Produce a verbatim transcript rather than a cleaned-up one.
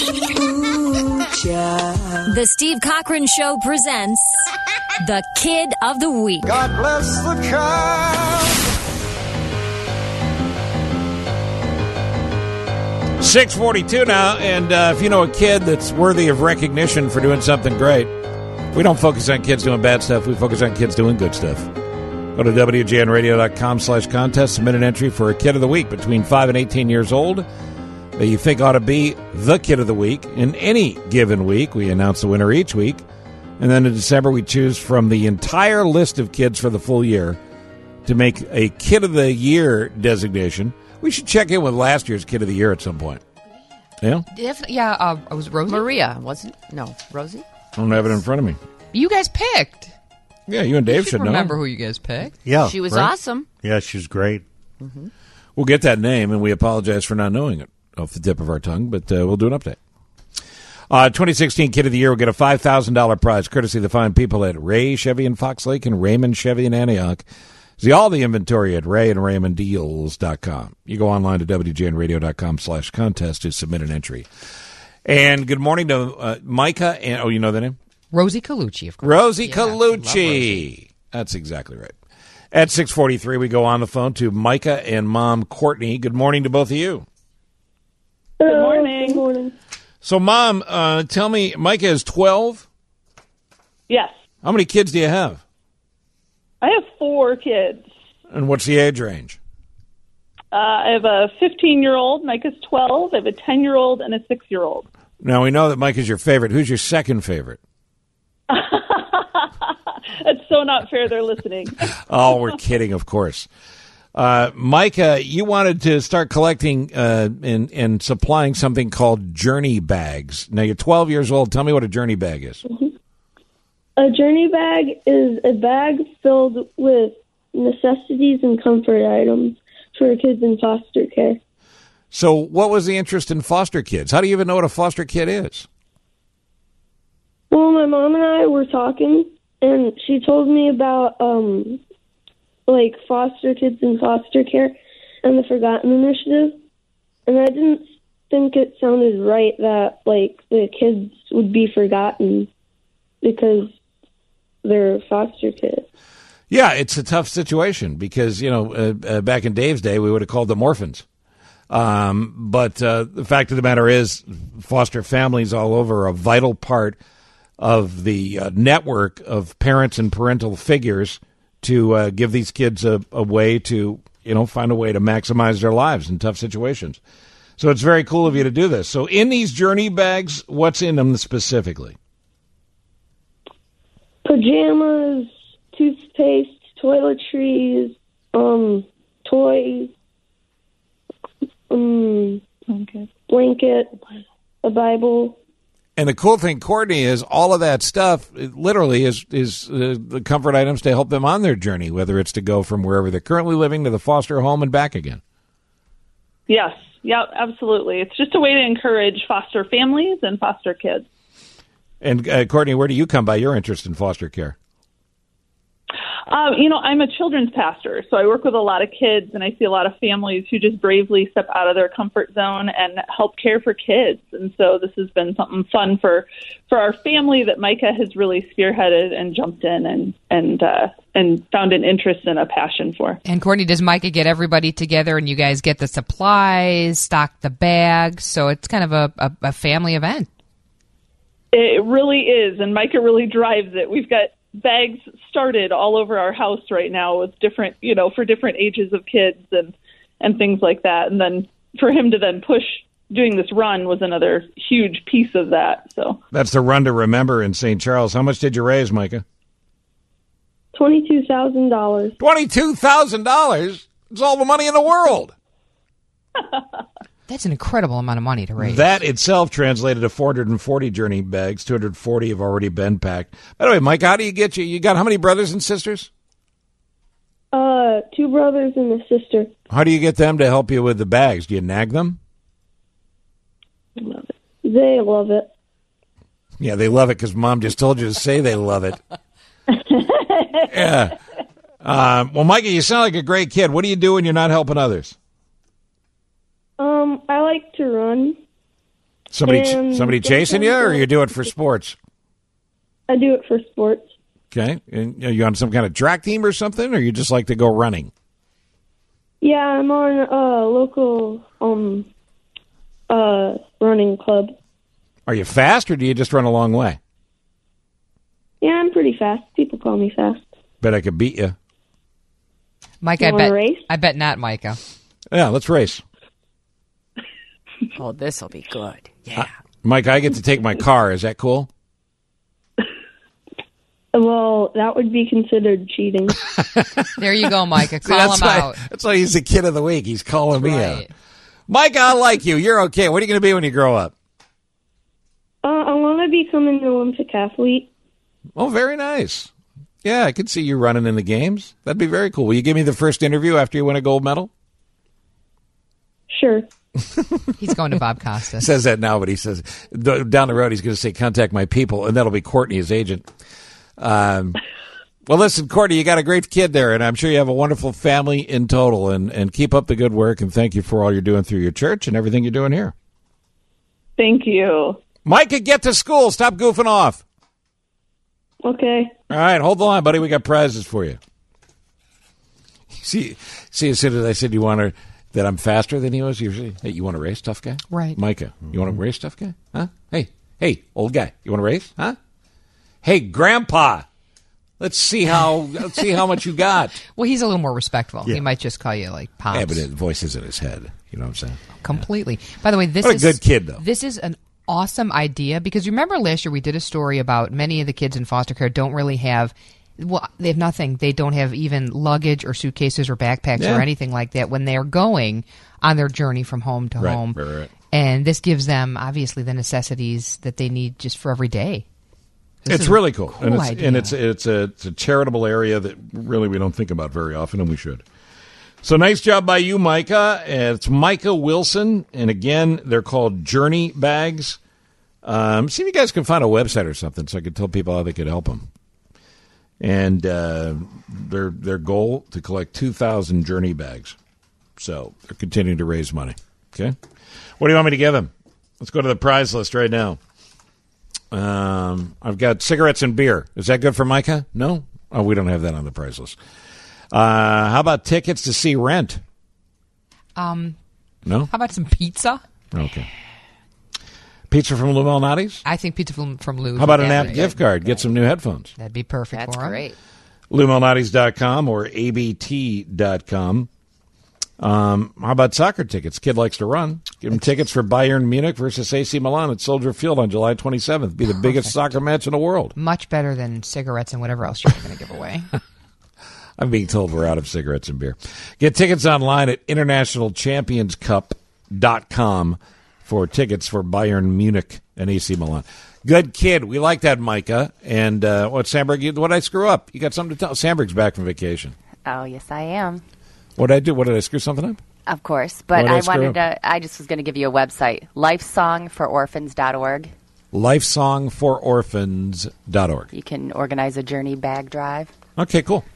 The Steve Cochran Show presents the Kid of the Week. God bless the child. six forty-two now, and uh, if you know a kid that's worthy of recognition for doing something great, we don't focus on kids doing bad stuff. We focus on kids doing good stuff. Go to W G N radio dot com slash contest. Submit an entry for a Kid of the Week between five and eighteen years old that you think ought to be the Kid of the Week. In any given week, we announce the winner each week. And then in December, we choose from the entire list of kids for the full year to make a Kid of the Year designation. We should check in with last year's Kid of the Year at some point. Yeah? Definitely. Yeah, uh, I was Rosie. Maria, wasn't it? No, Rosie? I don't have it in front of me. You guys picked. Yeah, you and Dave you should, should know. remember who you guys picked. Yeah, She was right? awesome. Yeah, she's great. Mm-hmm. We'll get that name, and we apologize for not knowing it off the tip of our tongue, but uh, we'll do an update. Uh, twenty sixteen Kid of the Year will get a five thousand dollars prize, courtesy of the fine people at Ray Chevy in Fox Lake and Raymond Chevy in Antioch. See all the inventory at ray and raymond deals dot com. You go online to W G N radio dot com slash contest to submit an entry. And good morning to uh, Micah. And, oh, you know the name? Rosie Colucci, of course. Rosie Yeah, Colucci. love Rosie. That's exactly right. At six forty-three, we go on the phone to Micah and Mom Courtney. Good morning to both of you. Good morning. Good morning. So, Mom, uh, tell me, Micah is twelve? Yes. How many kids do you have? I have four kids. And what's the age range? Uh, I have a fifteen-year-old. Micah's twelve. I have a ten-year-old and a six-year-old. Now, we know that Micah's your favorite. Who's your second favorite? It's so not fair they're listening. Oh, we're kidding, of course. Uh, Micah, you wanted to start collecting uh, and, and supplying something called journey bags. Now, you're twelve years old. Tell me what a journey bag is. Mm-hmm. A journey bag is a bag filled with necessities and comfort items for kids in foster care. So what was the interest in foster kids? How do you even know what a foster kid is? Well, my mom and I were talking, and she told me about, um, like, foster kids in foster care and the Forgotten Initiative. And I didn't think it sounded right that, like, the kids would be forgotten because they're foster kids. Yeah, it's a tough situation because, you know, uh, uh, back in Dave's day, we would have called them orphans. Um, but uh, the fact of the matter is foster families all over are a vital part of the uh, network of parents and parental figures to uh, give these kids a, a way to, you know, find a way to maximize their lives in tough situations. So it's very cool of you to do this. So in these journey bags, what's in them specifically? Pajamas, toothpaste, toiletries, um, toys, um, Okay. blanket, a Bible. And the cool thing, Courtney, is all of that stuff it literally is is uh, the comfort items to help them on their journey, whether it's to go from wherever they're currently living to the foster home and back again. Yes. Yeah, absolutely. It's just a way to encourage foster families and foster kids. And, uh, Courtney, where do you come by your interest in foster care? Uh, you know, I'm a children's pastor, so I work with a lot of kids, and I see a lot of families who just bravely step out of their comfort zone and help care for kids. And so this has been something fun for, for our family that Micah has really spearheaded and jumped in and and uh, and found an interest and a passion for. And Courtney, does Micah get everybody together and you guys get the supplies, stock the bags? So it's kind of a, a, a family event. It really is, and Micah really drives it. We've got bags started all over our house right now with different, you know, for different ages of kids and, and things like that. And then for him to then push doing this run was another huge piece of that. So that's the Run to Remember in Saint Charles. How much did you raise, Micah? twenty-two thousand dollars. twenty-two thousand dollars? It's all the money in the world. That's an incredible amount of money to raise. That itself translated to four hundred forty journey bags. two hundred forty have already been packed. By the way, Mike, how do you get you? You got how many brothers and sisters? Uh, two brothers and a sister. How do you get them to help you with the bags? Do you nag them? Love it. They love it. Yeah, they love it because Mom just told you to say they love it. Yeah. Uh, well, Micah, you sound like a great kid. What do you do when you're not helping others? Um, I like to run. Somebody, ch- And somebody chasing you, or you do it for sports? I do it for sports. Okay. And are you on some kind of track team or something, or you just like to go running? Yeah, I'm on a local um uh running club. Are you fast, or do you just run a long way? Yeah, I'm pretty fast. People call me fast. Bet I could beat you. Mike, You I wanna bet. race? I bet not, Micah. Yeah, let's race. Oh, this will be good. Yeah. Mike, I get to take my car. Is that cool? Well, that would be considered cheating. There you go, Micah. See, Call that's him why, out. That's why he's the kid of the week. He's calling me Right. out. Mike, I like you. You're okay. What are you going to be when you grow up? uh, I want to become an Olympic athlete. Oh, very nice. Yeah, I could see you running in the games. That'd be very cool. Will you give me the first interview after you win a gold medal? Sure. He's going to Bob Costas. He says that now, but he says th- down the road he's going to say, contact my people, and that'll be Courtney, his agent. Um, well, listen, Courtney, you got a great kid there, and I'm sure you have a wonderful family in total, and, and keep up the good work, and thank you for all you're doing through your church and everything you're doing here. Thank you. Micah, get to school. Stop goofing off. Okay. All right, hold the line, buddy. We got prizes for you. See, see, as soon as I said you want to, that I'm faster than he was usually. Hey, you want to race, tough guy? Right. Micah, you want to race, tough guy? Huh? Hey, hey, old guy, you want to race? Huh? Hey, Grandpa, let's see how let's see how much you got. Well, he's a little more respectful. Yeah. He might just call you like Pops. Yeah, but his voice is in his head. You know what I'm saying? Completely. By the way, this What a is good kid, though. This is an awesome idea because you remember last year we did a story about many of the kids in foster care don't really have. Well, they have nothing. They don't have even luggage or suitcases or backpacks Yeah. or anything like that when they're going on their journey from home to Right, home. right, right. And this gives them, obviously, the necessities that they need just for every day. This It's is a really cool, cool and, it's, idea. and it's it's a it's a charitable area that really we don't think about very often, and we should. So nice job by you, Micah. It's Micah Wilson, and again, they're called Journey Bags. Um, see if you guys can find a website or something, so I could tell people how they could help them. And uh, their their goal to collect two thousand Journey Bags. So they're continuing to raise money. Okay, what do you want me to give them? Let's go to the prize list right now. Um, I've got cigarettes and beer. Is that good for Micah? No? Oh, we don't have that on the price list. Uh, how about tickets to see Rent? Um, No? how about some pizza? Okay. Pizza from Lou Malnati's? I think pizza from, from Lou's. How about would an be app great. gift card? Get some new headphones. That'd be perfect That's for 'em. great. Lou Malnati's dot com or A B T dot com. Um, how about soccer tickets? Kid likes to run. Give him tickets for Bayern Munich versus A C Milan at Soldier Field on July twenty-seventh. Be the biggest soccer match in the world. Much better than cigarettes and whatever else you're going to give away. I'm being told we're out of cigarettes and beer. Get tickets online at international champions cup dot com for tickets for Bayern Munich and A C Milan. Good kid. We like that, Micah. And uh, what, Sandberg, you- what did I screw up? You got something to tell? Sandberg's back from vacation. Oh, yes, I am. What did I do? What did I screw something up? Of course. But What did I I screw wanted to, I just was going to give you a website, lifesong for orphans dot org. lifesong for orphans dot org. You can organize a journey bag drive. Okay, cool.